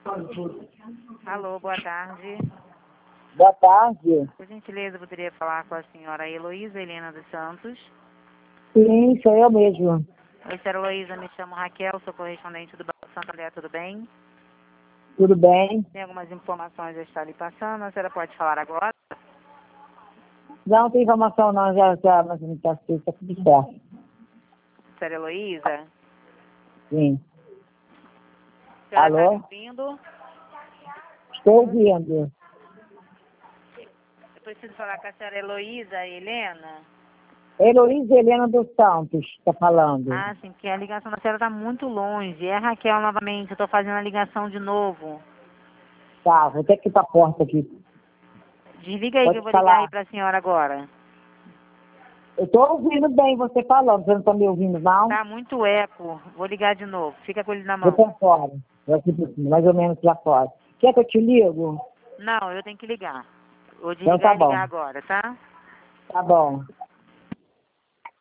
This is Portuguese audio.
Alô, boa tarde. Boa tarde. Por gentileza, poderia falar com a senhora Heloísa Helena dos Santos? Sim, sou eu mesmo. Oi, senhora Heloísa, me chamo Raquel, sou correspondente do Banco Santander, tudo bem? Tudo bem? Tem algumas informações a estar lhe passando, a senhora pode falar agora? Não tem informação não, mas não está tudo certo. Senhora Heloísa? Sim. A senhora está Alô? me ouvindo? Estou ouvindo. Eu preciso falar com a senhora Heloísa Helena? Heloísa Helena dos Santos está falando. Ah, sim, porque a ligação da senhora está muito longe. É Raquel novamente, eu estou fazendo a ligação de novo. Tá, vou ter que ir para a porta aqui. Desliga aí Pode que eu vou ligar falar. aí para a senhora agora. Eu estou ouvindo bem você falando. Você não está me ouvindo, não? Tá muito eco. Vou ligar de novo. Fica com ele na Vou mão. para fora. Vou aqui por cima, mais ou menos lá fora. Quer que eu te ligo? Não, eu tenho que ligar. Vou Então desligar tá e ligar bom. agora, tá? Tá bom.